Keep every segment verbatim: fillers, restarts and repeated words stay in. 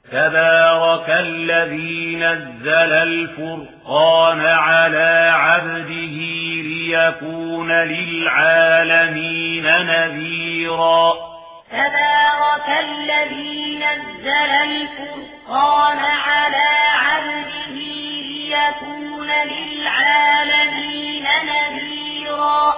تبارك الذي نزل الفرقان على عبده ليكون للعالمين نذيرا تبارك الذي نزل الفرقان على عبده ليكون للعالمين نذيرا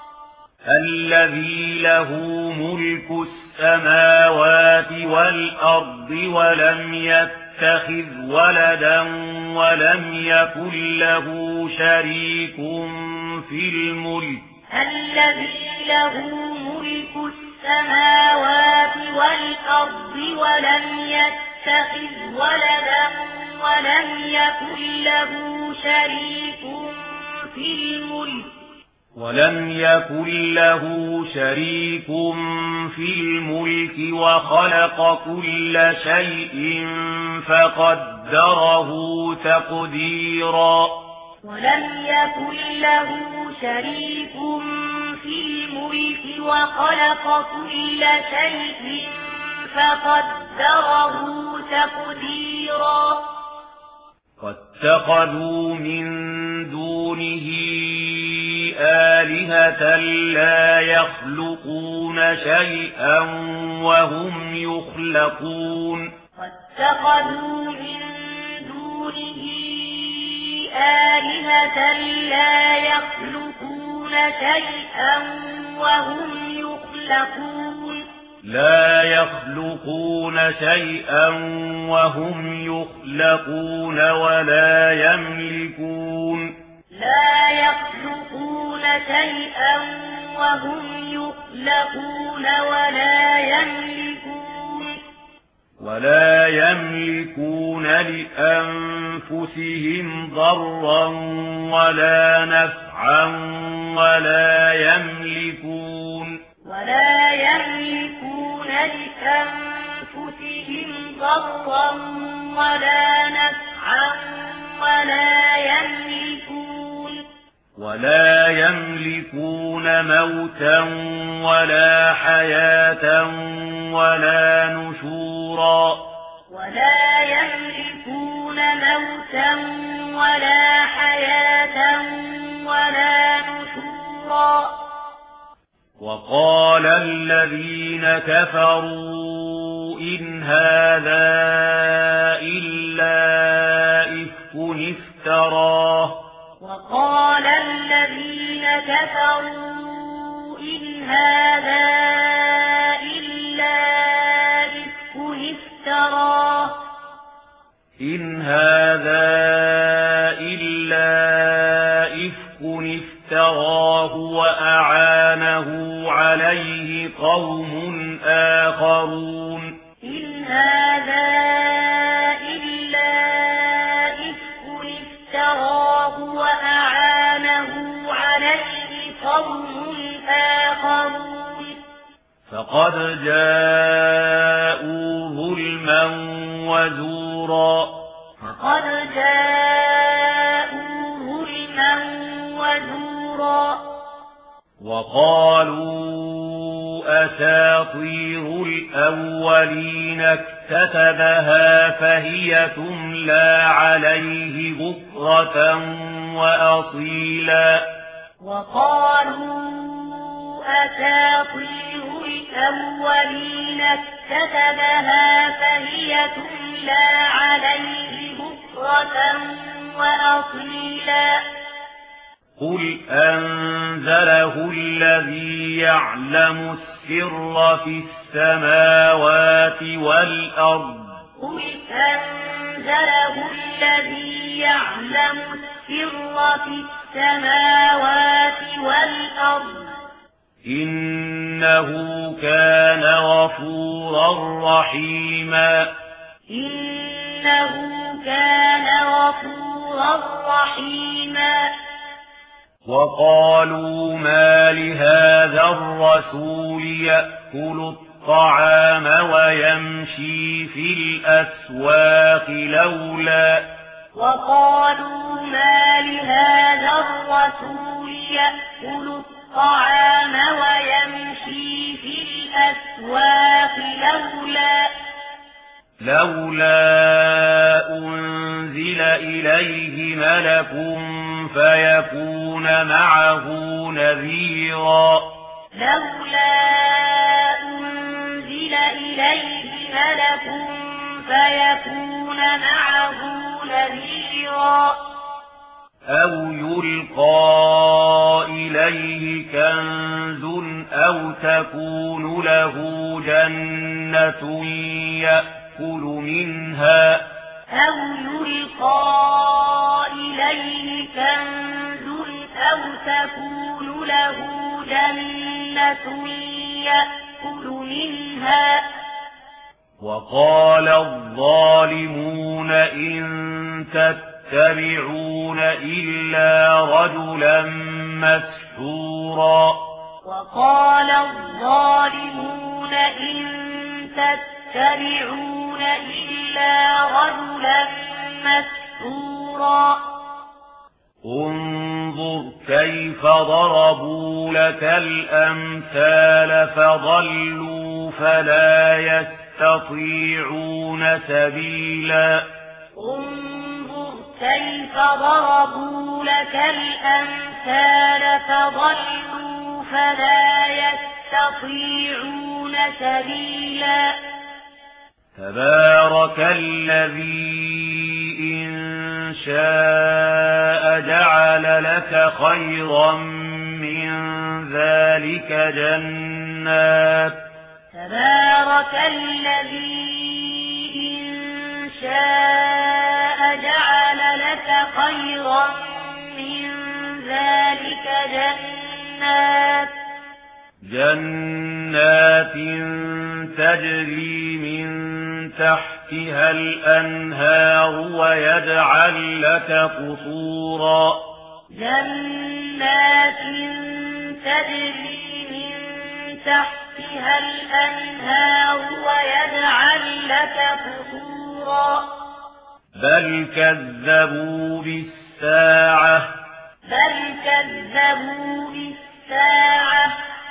الذي له ملك السماوات والأرض ولم يتخذ ولدا ولم يكن له شريك في الملك الذي له ملك السماوات والأرض ولم يتخذ ولدا ولم يكن له شريك في الملك ولم يكن له شريك في الملك وخلق كل شيء فقدره تقديرا ولم يكن له شريك في الملك وخلق كل شيء فقدره تقديرا واتخذوا من دونه آلهة لا يخلقون شيئا وهم يخلقون واتخذوا من دونه آلهة لا يخلقون شيئا وهم يخلقون لا يخلقون شيئا وهم يخلقون ولا يملكون لا يخلقون شيئا وهم يخلقون ولا يملكون ولا يملكون لأنفسهم ضرا ولا نفعا ولا يملكون ولا يملكون لأنفسهم ضرا ولا نفعا ولا يملكون ولا يملكون موتا ولا حياة ولا نشورا ولا يملكون موتا ولا حياة ولا نشورا وقال الذين كفروا إن هذا إلا إفك افتراه وقال الذين كفروا إن هذا إلا إفك افتراه إن هذا إلا إفك افتراه وأعانه عليه قوم آخرون إن هذا إلا إفك افتراه وأعانه عليه قوم آخرون فقد جاءوا ظلما وزورا فقد جاءوا ظلما وزورا وقالوا أساطير الأولين اكتتبها فهي تملى عليه بكرة وأصيلا وقالوا أساطير الأولين اكتتبها فهي تملى عليه بكرة وأصيلا قل أنزله الذي يعلم السر في السماوات والأرض قل أنزله الذي يعلم السر في السماوات والأرض إنه كان غفورا رحيما إنه كان غفورا رحيما وقالوا ما لهذا الرسول يأكل الطعام ويمشي في الأسواق لولا وقالوا ما لهذا الرسول يأكل الطعام ويمشي في الأسواق لولا لولا أنزل إليه ملك فيكون معه نذيرا لولا أنزل إليه ملك فيكون معه نذيرا أو يلقى إليه كنز أو تكون له جنة يأكل منها أو يلقى إليه كنز أو تكون له جنة يأكل منها وقال الظالمون إن تتبعون إلا رجلا مسحورا وقال الظالمون إن تتبعون إلا رجلا مسحورا انظر كيف ضربوا لك الأمثال فضلوا فلا يستطيعون سبيلا انظر كيف ضربوا لك الأمثال فضلوا فلا يستطيعون سبيلا تبارك الذي إن شاء جعل لك خيرا من ذلك جنات تبارك الذي إن شاء جعل لك خيرا من ذلك جنات جنات تجري من تحتها الأنهار ويجعل لك قصورا جنات تجري من تحتها الأنهار ويجعل لك قصورا بل كذبوا بالساعة بل كذبوا بالساعة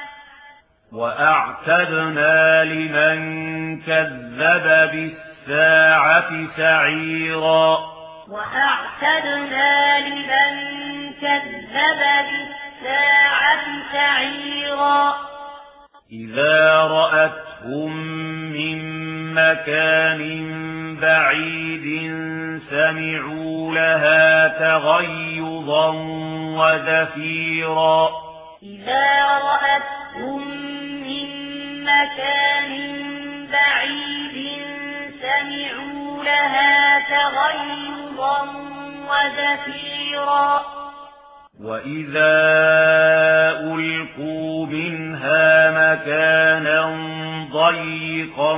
وأعتدنا لمن كذب بالساعة سعيرا وأعتدنا لمن كذب بالساعة سعيرا إذا رأتهم من مكان بعيد سمعوا لها تغيظا وزفيرا إذا رأتهم من مكان بعيد سمعوا لها تغيظا وزفيرا وإذا ألقوا منها مكانا ضيقا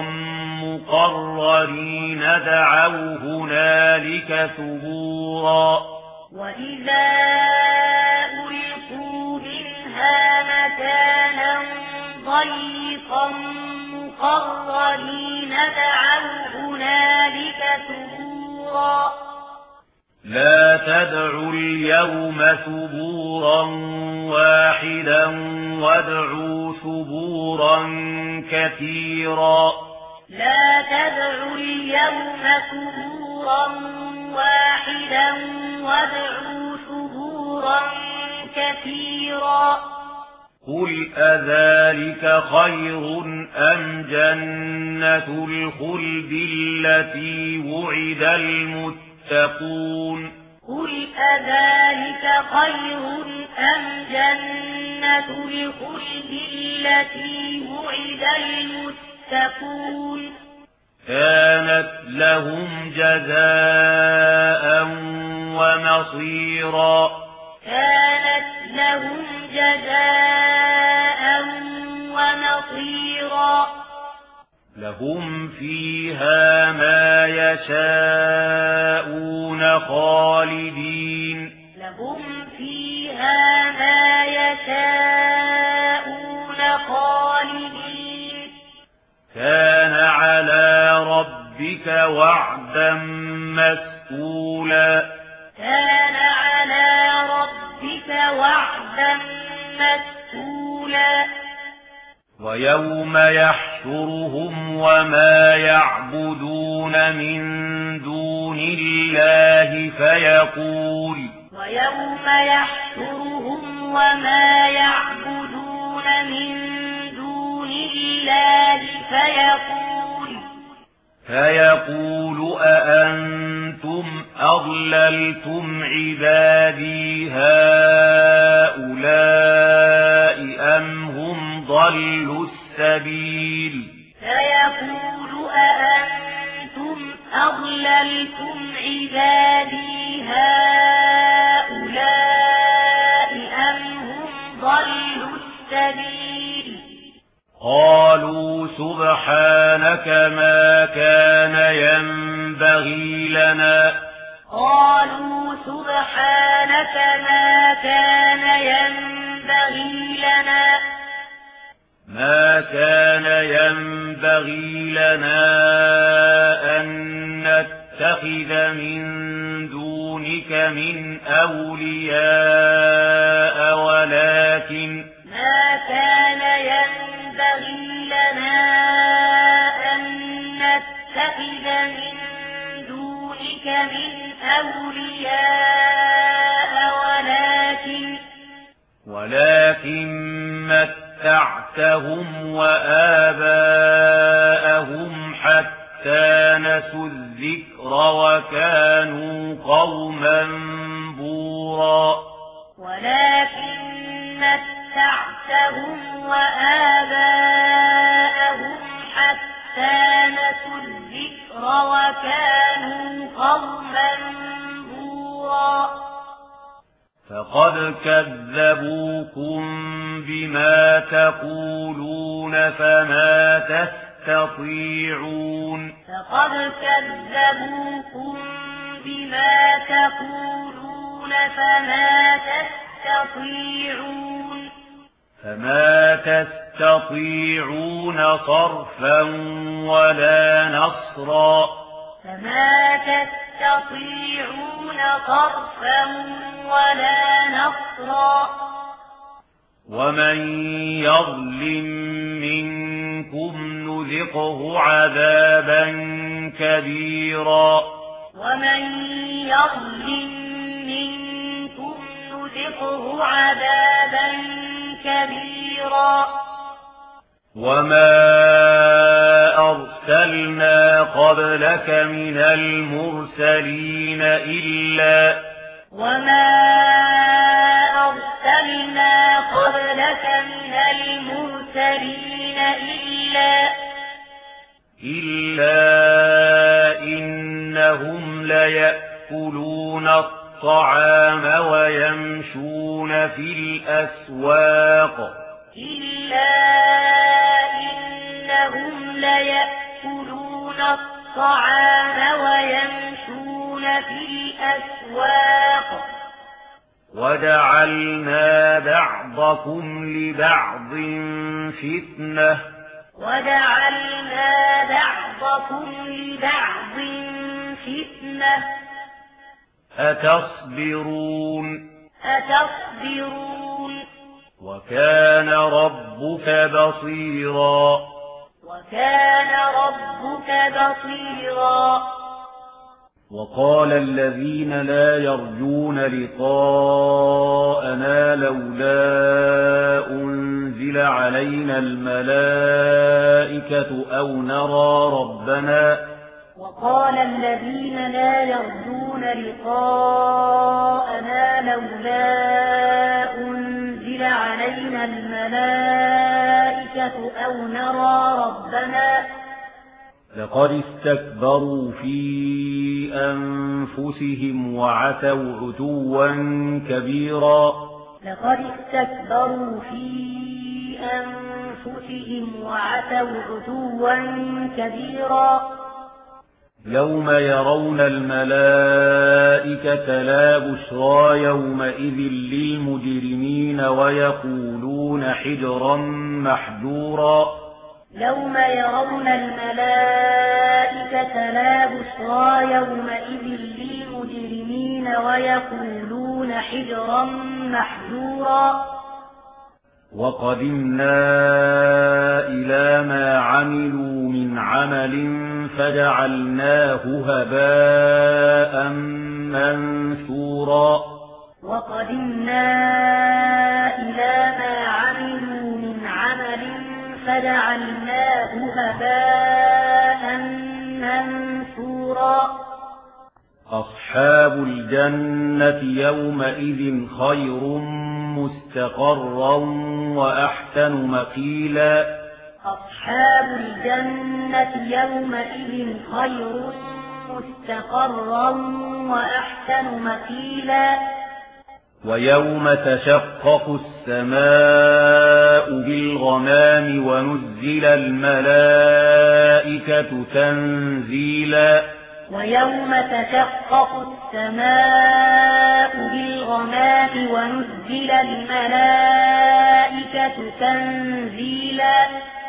مقرنين دعوا هنالك ثبورا وإذا ألقوا منها مكانا ضيقا مقرنين دعوا هنالك ثبورا لا تدعوا اليوم ثبورا واحدا وادعوا ثبورا كثيرا لا تدعوا اليوم ثبورا واحدا وادعوا ثبورا كثيرا قل أذلك خير أم جنة الخلد التي وعد المتقون قل أذلك خير أم جنة الخلد التي وعد المتقون كانت لهم جزاء ومصيرا كانت لهم جزاء ومصيرا لهم فيها ما يشاءون خالدين لهم فيها ما يشاءون خالدين كان على ربك وعدا مسئولا كان على ربك وعدا مسئولا ويوم يحشر يحشرهم وما يعبدون من دون الله فيقول ويوم يحشرهم وما يعبدون من دون الله فيقول فيقول أأنتم أضللتم عبادي هؤلاء أم هم ضلوا السبيل فيقول أأنتم أضللتم عبادي هؤلاء أم هم ضلوا السبيل قالوا سبحانك ما كان ينبغي لنا قالوا سبحانك ما كان ينبغي لنا ما كان ينبغي لنا أن نتخذ من دونك من أولياء ولكن ما كان ينبغي لنا أن نتخذ من دونك من أولياء ولكن ولكن متعتهم وآباءهم حتى نسوا الذكر وكانوا قوما بورا ولكن متعتهم وآباءهم حتى نسوا الذكر وكانوا قوما بورا فقد كذبوكم بما تقولون فما تستطيعون فقد كذبوكم بما تقولون فما تستطيعون فما تستطيعون صرفا ولا نصرا فما تستطيعون صرفا ولا نصرا ومن يظلم منكم نذقه عذابا كبيرا ومن يظلم منكم نذقه عذابا كبيرا وما أرسلنا قبلك من المرسلين إلا وما أرسلنا قبلك من المرسلين إلا إلا إنهم ليأكلون الطعام ويمشون في الأسواق إلا إنهم ليأكلون الطعام ويمشون في الأسواق وجعلنا بعضكم لبعض فتنة وجعلنا بعضكم لبعض فتنة أتصبرون أتصبرون وكان ربك بصيرا وكان ربك بصيرا وقال الذين لا يرجون لقاءنا لولا أنزل علينا الملائكة أو نرى ربنا وقال الذين لا يرجون لقاءنا لولا أنزل علينا الملائكة أو نرى ربنا لقد استكبروا في أنفسهم وعتوا عتوا كبيرا لقد استكبروا في أنفسهم وعتوا عتوا كبيرا يوم يرون الملائكة لا بشرى يومئذ للمجرمين ويقولون حجرا محجورا يوم يرون الملائكة لا بشرى يومئذ للمجرمين ويقولون حجرا محجورا وقدمنا إلى ما عملوا من عمل فجعلناه هباء منثورا وقدمنا إلى ما عملوا من عمل فجعلناه هباء منثورا أصحاب الجنة يومئذ خير مستقرا وأحسن مقيلا أصحاب الجنة يومئذ خير مستقرا وأحسن مقيلا ويوم تشقق السماء بالغمام ونزل الملائكة تنزيلا ويوم تشقق السماء بالغمام ونزل الملائكة تنزيلا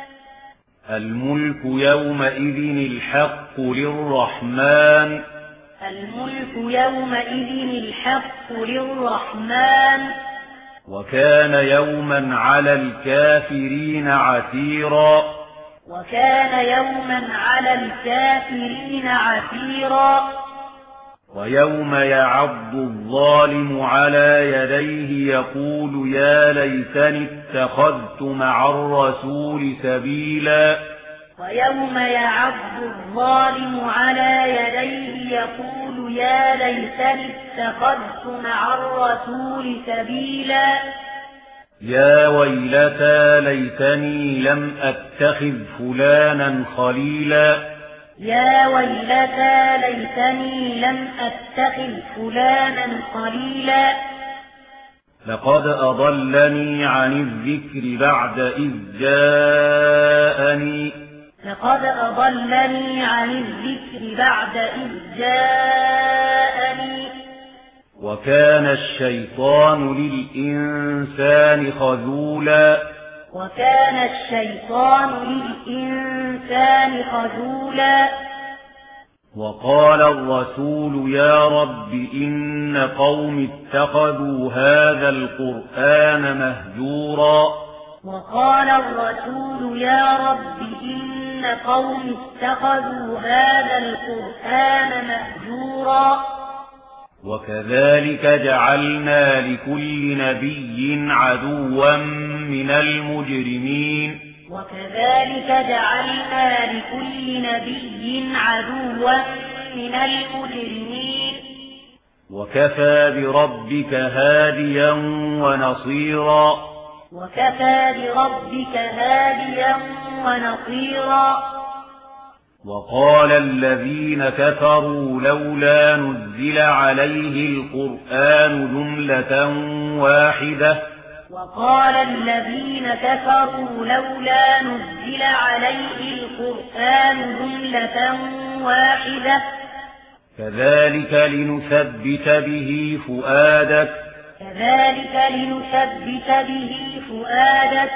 الملك يومئذ الحق للرحمن الملك يومئذ الحق للرحمن وكان يوما على الكافرين عسيرا وكان يوما على الكافرين عسيرا ويوم يعض الظالم على يديه يقول يا ليتني اتخذت مع الرسول سبيلا ويوم يعض الظالم على يديه يقول يا ليتني اتخذت مع الرسول سبيلا يا ويلتى ليتني لم أتخذ فلانا خليلا يا ويلتى ليتني لم أتخذ فلانا خليلا لقد أضلني عن الذكر بعد إذ جاءني لقد أضلني عن الذكر بعد إذ جاءني وكان الشيطان للإنسان خذولا وكان الشيطان للإنسان خذولا وقال الرسول يا رب إن قوم اتخذوا هذا القرآن مهجورا وقال الرسول يا رب إن قوم اتخذوا هذا القرآن مهجورا وكذلك جعلنا لكل نبي عدوا من المجرمين وكذلك جعلنا لكل نبي عدوا من المجرمين وكفى بربك هاديا ونصيرا وكفى بربك هاديا ونصيرا وقال الذين كفروا لولا نزل عليه القرآن جملة واحدة وقال الذين كفروا لولا نزل عليه القرآن جملة واحدة كذلك لنثبت به فؤادك كذلك لنثبت به فؤادك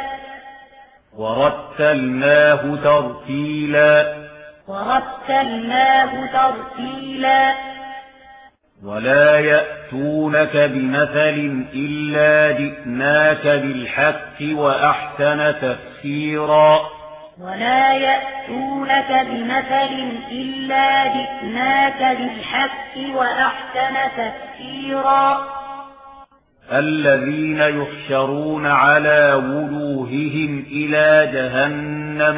ورتلناه ترتيلا ورتلناه ترتيلا ولا يأتونك بمثل إلا جئناك بالحق وأحسن تفسيرا ولا يأتونك بمثل إلا جئناك بالحق وأحسن تفسيرا الذين يحشرون على وجوههم إلى جهنم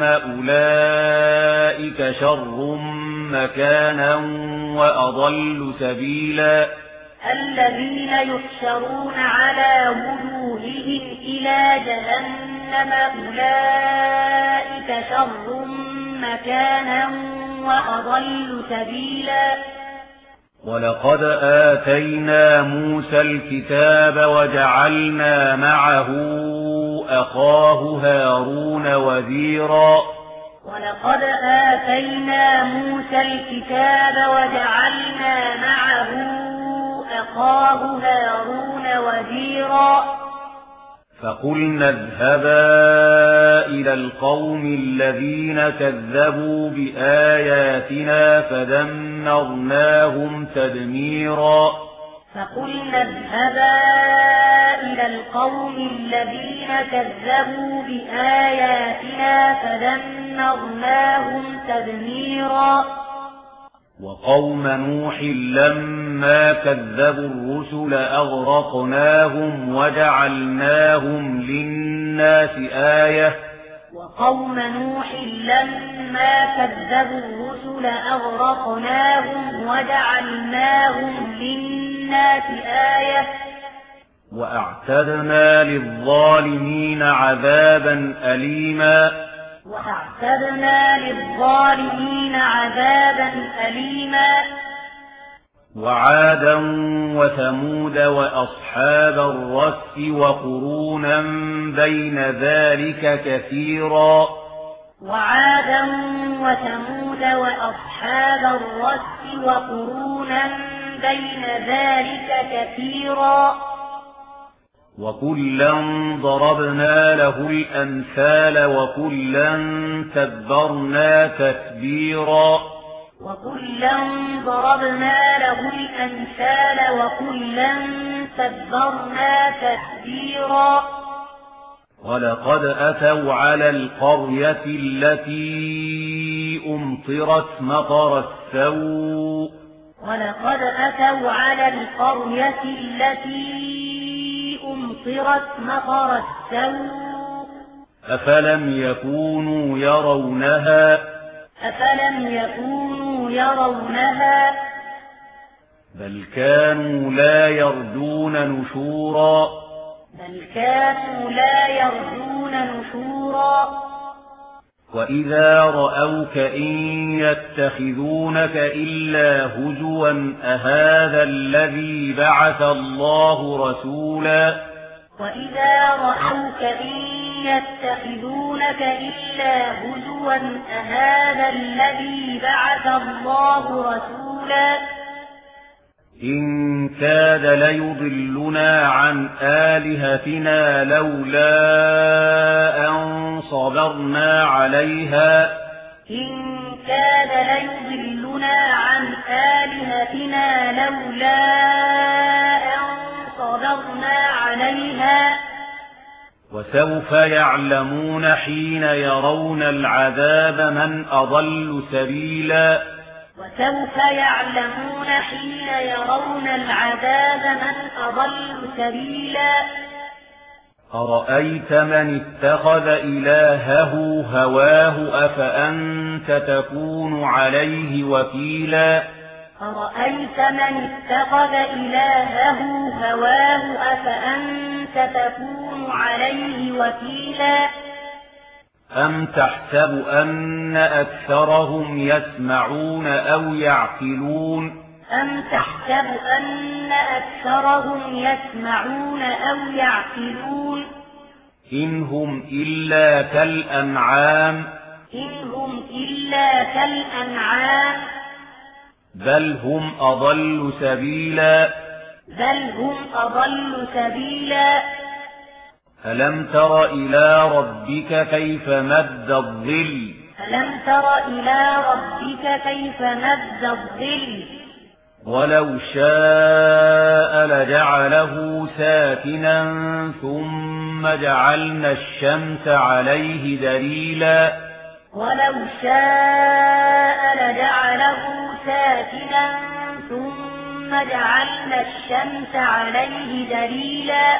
أولئك شر مكانا وأضل سبيلا الذين يحشرون على وجوههم إلى جهنم أولئك شر مكانا وأضل سبيلا ولقد آتينا موسى الكتاب وجعلنا معه أخاه هارون وزيرا ولقد آتينا موسى الكتاب وجعلنا معه أخاه هارون وزيرا فقلنا اذهبا إلى القوم الذين كذبوا بآياتنا فدمرناهم تدميرا فقلنا اذهبا إلى القوم الذين كذبوا بآياتنا فدمرناهم تدميرا وقوم نوح لما كذبوا الرسل أغرقناهم وجعلناهم للناس آية وقوم نوح لما كذبوا الرسل أغرقناهم وجعلناهم للناس آية وأعتدنا للظالمين عذابا أليما وأعتدنا للظالمين عذابا أليما وعادا وثمود وأصحاب الرس وقرونا بين ذلك كثيرا وعادا وثمود وأصحاب الرس وقرونا بين ذلك كثيرا وكلا ضربنا له الأمثال وكلا تبرنا تتبيرا وكلا ضربنا له الأمثال وكلا تبرنا تتبيرا ولقد أتوا على القرية التي أمطرت مطر السوء ولقد أتوا على القرية التي أمطرت مطر السوء أفلم يكونوا يرونها أفلم يكونوا يرونها بل كانوا لا يرجون نشورا بل كانوا لا يرجون نشورا وإذا رأوك إن يتخذونك إلا هزوا أهذا الذي بعث الله رسولا وإذا رأوك إن يتخذونك إلا هزوا أهذا الذي بعث الله رسولا إن كاد ليضلنا عن آلهتنا لولا أن صبرنا عليها إن كاد ليضلنا عن آلهتنا لولا أن صبرنا عليها وسوف يعلمون حين يرون العذاب من أضل سبيلا وسوف يعلمون حين يرون العذاب من أضل سبيلا أرأيت من اتخذ إلهه هواه أفأنت تكون عليه وكيلا أرأيت من اتخذ إلهه هواه أفأنت تكون عليه وكيلا أم تحسب أن أكثرهم يسمعون أو يعقلون أم تحسب أن أكثرهم يسمعون أو يعقلون إن هم إلا كالأنعام إن هم إلا كالأنعام بل هم أضل سبيلا بل هم أضل سبيلا ألم تر إلى ربك كيف مد الظل ألم تر إلى ربك كيف مد الظل ولو شاء لجعله ساكنا ثم جعلنا الشمس عليه دليلا ولو شاء لجعله ساكنا ثم جعلنا الشمس عليه دليلا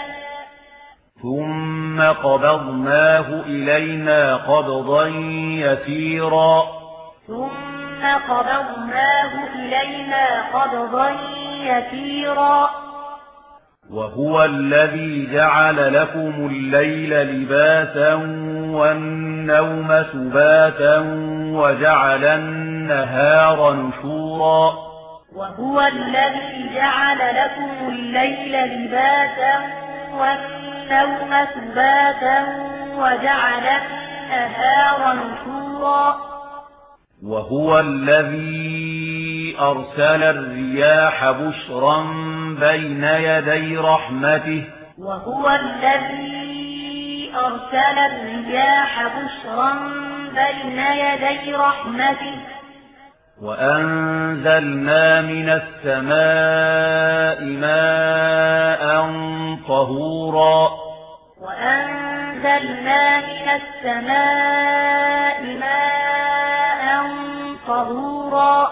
ثم قبضناه إلينا قبضا يسيرا ثم قبضناه إلينا قبضا يسيرا وهو الذي جعل لكم الليل لباسا والنوم سباتا وجعل النهار نشورا وهو الذي جعل لكم الليل لباسا والنوم سباتا وجعل النهار نشورا وهو الذي أرسل الرياح بشرا بين يدي رحمته وهو الذي أرسل الرياح بشرا بين يدي رحمته وأنزلنا من السماء ماء طهورا وأنزلنا من السماء ماء طهورا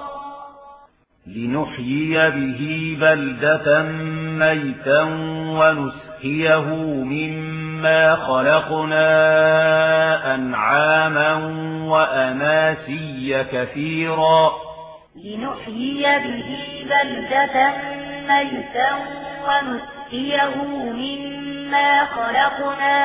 لنحيي به بلدة ميتا ونسقيه مما خلقنا أنعاما وأناسيا كثيرا لنحيي به بلدة ميتا ونسقيه مما خلقنا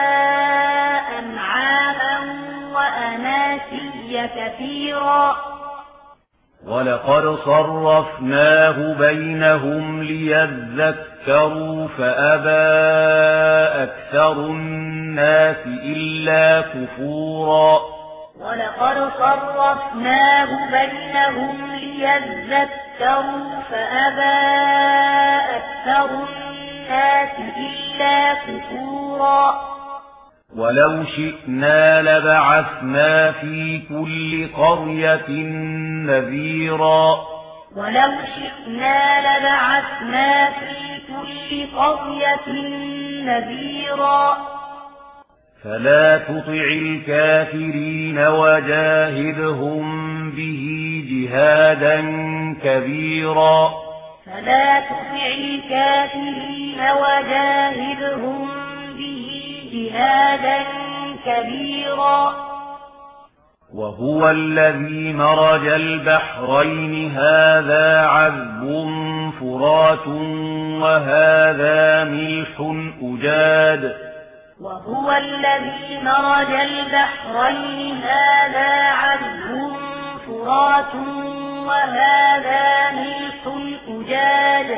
أنعاما وأناسيا كثيرا ولقد صرفناه بينهم ليذكروا فأبى أكثر الناس إلا كفورا ولقد صرفناه بينهم ليذكروا فأبى أكثر الناس إلا كفورا ولو شئنا لبعثنا في كل قرية نذيرا ولو شئنا لبعثنا في كل قرية نذيرا فلا تطع الكافرين وجاهدهم به جهادا كبيرا فلا تطع الكافرين وجاهدهم به جهادا كبيرا وهو الذي مرج البحرين هذا عذب فرات وهذا ملح أجاد وهو الذي مرج البحرين هذا عذب فرات وهذا ملح أجاد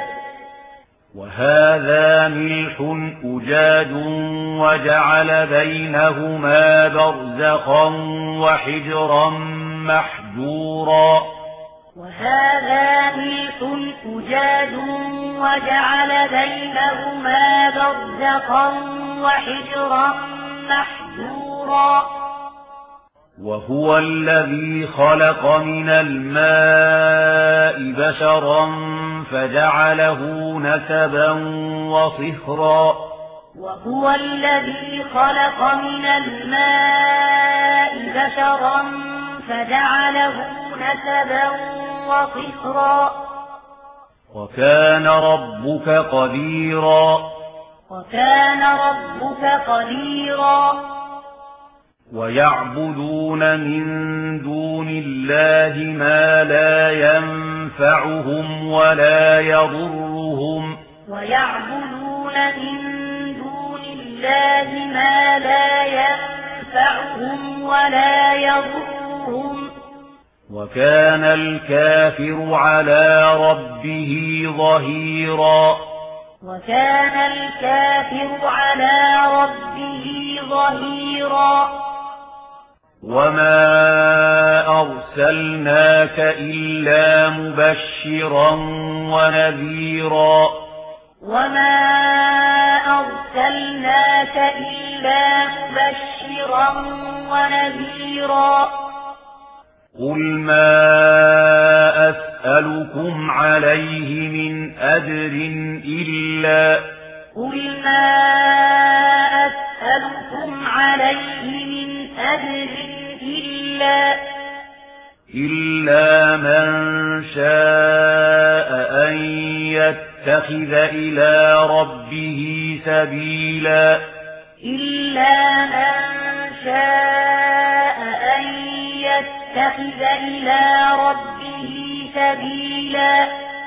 وهذا ملح أجاد وجعل بينهما برزخا وحجرا محجورا وهذا ملح أجاد وجعل بينهما برزخا وحجرا محجورا وهو الذي خلق من الماء بشرا فجعله نسبا وصهرا وهو الذي خلق من الماء بشرا فجعله نسبا وصهرا وكان ربك قديرا وكان ربك قديرا ويعبدون من دون الله ما لا ينفعهم ولا يضرهم ويعبدون من دون الله ما لا ينفعهم ولا يضرهم وكان الكافر على ربه ظهيرا وكان الكافر على ربه ظهيرا وما أرسلناك إلا مبشرا ونذيرا وما أرسلناك إلا مبشرا ونذيرا قل ما أسألكم عليه من أجر إلا قل ما أسألكم عليه من أجر إلا إلا من شاء أن يتخذ إلى ربه سبيلا إلا من شاء أن يتخذ إلى ربه سبيلا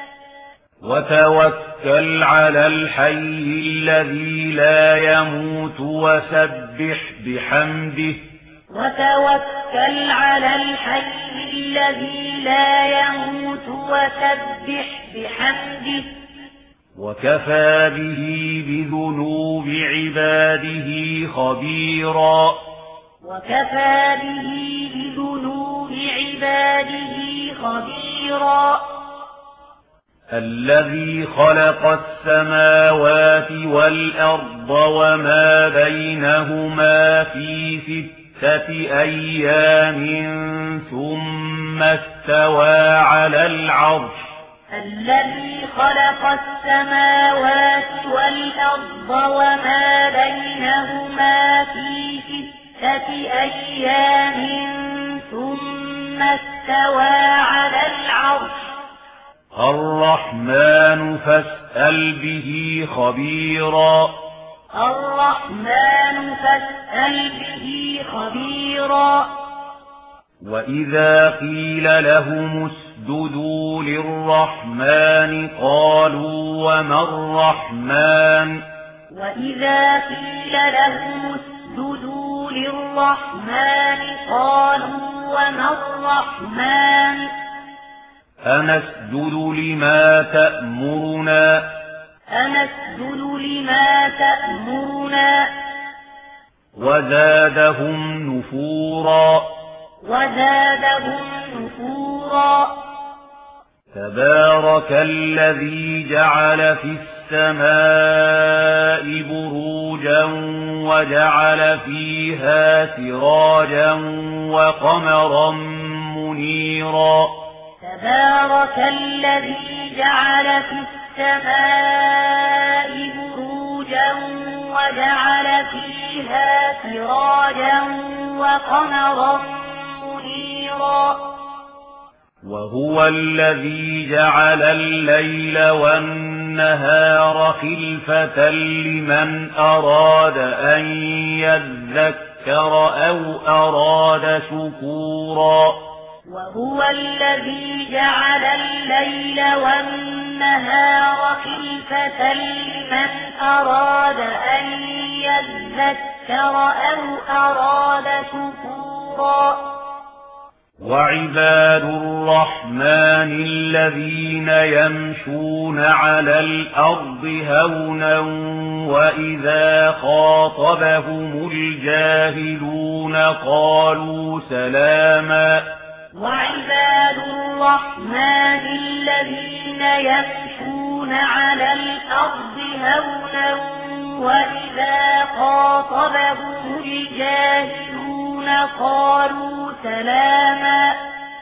وتوكل على الحي الذي لا يموت وسبح بحمده وتوكل على الحي الذي لا يموت وسبح بحمده وكفى به بذنوب عباده خبيرا وكفى به بذنوب عباده خبيرا الذي خلق السماوات والأرض وما بينهما في ستة أيام ثم ثم استوى على العرش الذي خلق السماوات والأرض وما بينهما في ستة أيام ثم استوى على العرش الرحمن فاسأل به خبيرا الرحمن فاسأل به خبيرا وإذا قيل لهم اسجدوا للرحمن قالوا وما الرحمن وإذا قيل لهم اسجدوا للرحمن قالوا وما الرحمن أنسجد لما تأمرنا أنسجد لما تأمرنا وزادهم نفورا وزادهم نفورا تبارك الذي جعل في السماء بروجا وجعل فيها سراجا وقمرا منيرا تبارك الذي جعل في السماء بروجا وجعل فيها سراجا وقمرا منيرا وهو الذي جعل الليل والنهار خلفة لمن أراد أن يذكر أو أراد شكورا وهو الذي جعل الليل والنهار خلفة لمن أراد أن يذكر أو أراد شكورا وعباد الرحمن الذين يمشون على الأرض هونا وإذا خاطبهم الجاهلون قالوا سلاما وعباد الرحمن الذين يمشون على الأرض هونا وإذا خاطبهم الجاهلون قالوا سلاما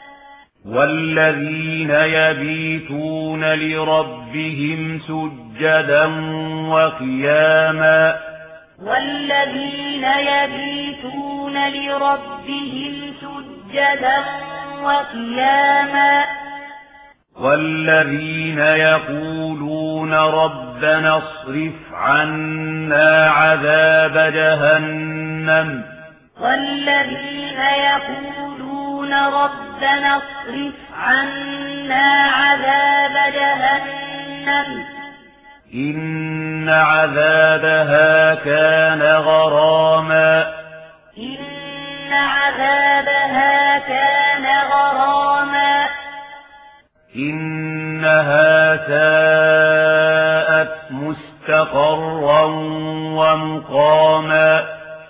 والذين يبيتون لربهم سجدا وقياما والذين يبيتون لربهم سجدا وقياما والذين يقولون ربنا اصرف عنا عذاب جهنم والذين يقولون ربنا اصرف عنا عذاب جهنم إن عذابها كان غراما إن عذابها كان غراما إنها ساءت مستقرا ومقاما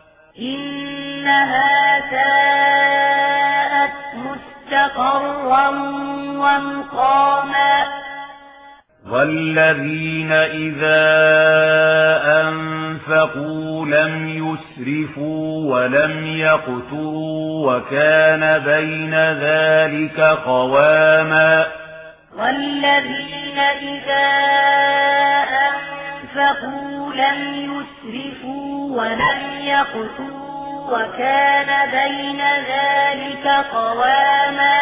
إنها ساءت مستقرا ومقاما والذين إذا أنفقوا لم يسرفوا ولم يقتروا وكان بين ذلك قواما والذين إذا أنفقوا لم يسرفوا ولم يقتروا وكان بين ذلك قواما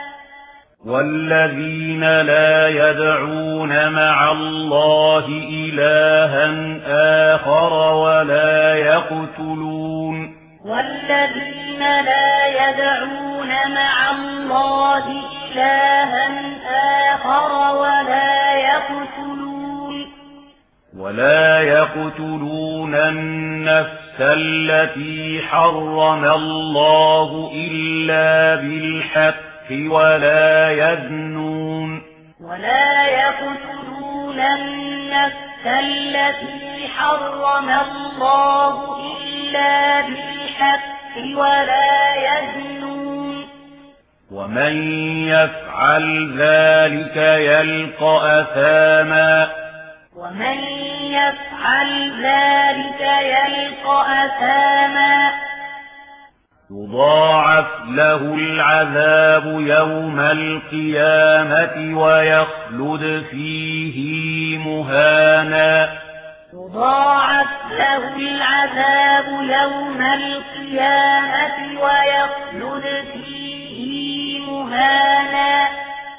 والذين لا يدعون مع الله إلها آخر ولا يقتلون والذين لا يدعون مع الله إلها آخر ولا يقتلون ولا يقتلون النفس التي حرم الله إلا بالحق ولا يزنون ولا يقتلون النفس التي حرم الله إلا بالحق ولا يزنون ومن يفعل ذلك يلقى أثاما ومن يفعل ذلك يلقى أثاما يضاعف له العذاب يوم القيامة ويخلد فيه مهانا يضاعف له العذاب يوم القيامة ويخلد فيه مهانا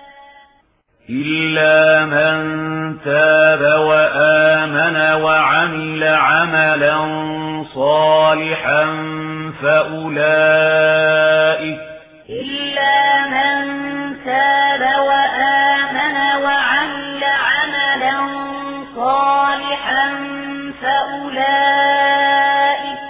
إلا من تاب وآمن وعمل عملا صالحا فأولئك إلا من تاب وآمن وعمل عملا صالحا فأولئك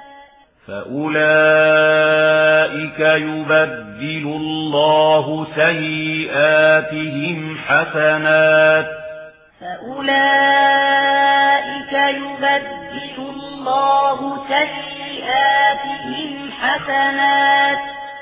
فأولئك يبدل الله سيئاتهم حسنات فأولئك يبدل الله سيئاتهم حسنات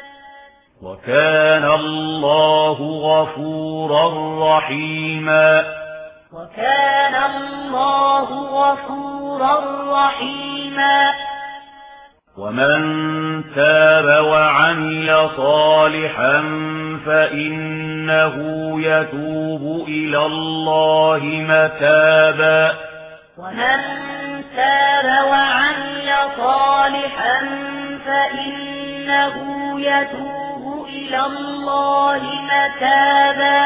وكان الله غفورا رحيما وكان الله غفورا رحيما ومن تاب وعمل صالحا فإنه يتوب إلى الله متابا ومن تاب وعمل صالحا فإنه يتوب إلى الله متابا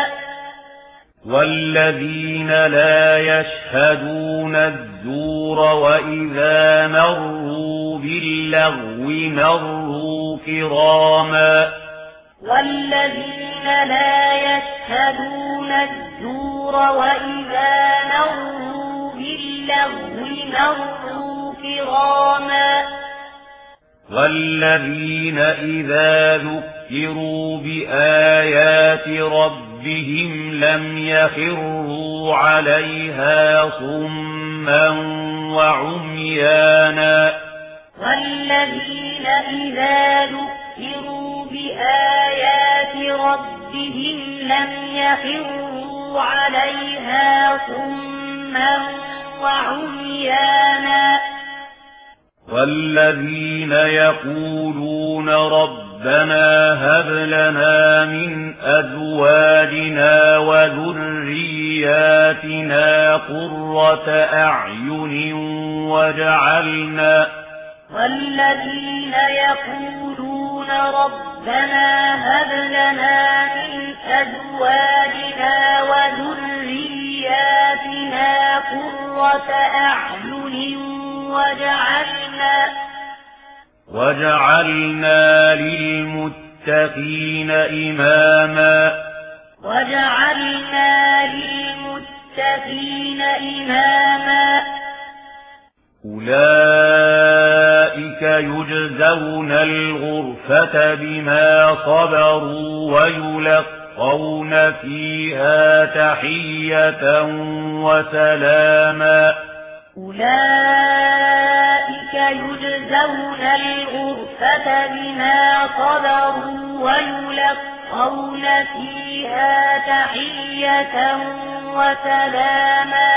والذين لا يشهدون الزور وإذا مروا باللغو مروا كراما والذين لا يشهدون الزور وإذا مروا باللغو مروا كراما والذين إذا ذكروا بآيات ربهم لم يخروا عليها صما وعميانا والذين إذا ذكروا بآيات ربهم لم يخروا عليها صما وعميانا والذين يقولون ربنا هب لنا من أزواجنا وذرياتنا قرة أعين واجعلنا والذين يقولون ربنا هب لنا من أزواجنا وذرياتنا قرة أعين وجعلنا وجعلنا للمتقين إماما وجعلنا للمتقين إماما أولئك يجزون الغرفة بما صبروا ويلقون فيها تحية وسلاما أولئك يجزون الغرفة بما صبروا ويلقون فيها تحية وسلاما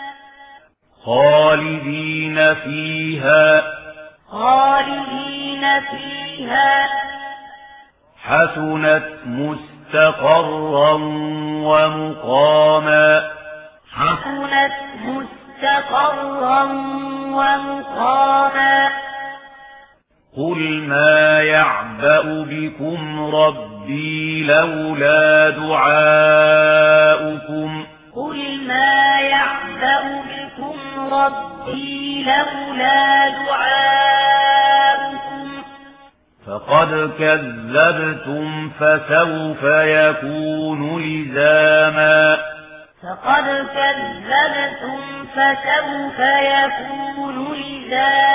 خالدين فيها خالدين فيها حسنت مستقرا ومقاما حسنت مستقرا ومقاما قل ما يعبأ بكم ربي لولا دعاؤكم قل ما يعبأ بكم ربي لولا دعاؤكم فقد كذبتم فسوف يكون لزاما فقد كذبتم فسوف يكون لزاما